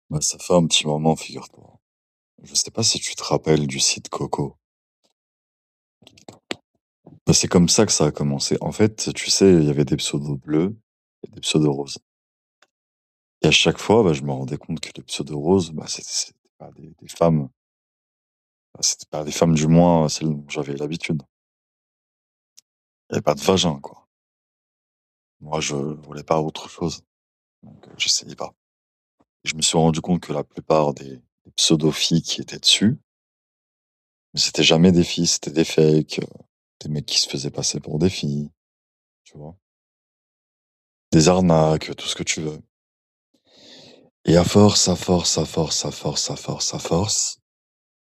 Bah, ça fait un petit moment, figure-toi. Je sais pas si tu te rappelles du site Coco? Bah, c'est comme ça que ça a commencé. En fait, tu sais, il y avait des pseudos bleus et des pseudos roses. Et à chaque fois, bah, je me rendais compte que les pseudos roses, bah, c'était pas des femmes, bah, c'était pas des femmes, du moins, celles dont j'avais l'habitude. Il y avait pas de vagin, quoi. Moi, je voulais pas autre chose, donc j'essayais pas. Et je me suis rendu compte que la plupart des pseudo-filles qui étaient dessus, mais c'était jamais des filles, c'était des fakes, des mecs qui se faisaient passer pour des filles, tu vois? Des arnaques, tout ce que tu veux. Et à force, à force, à force, à force, à force, à force,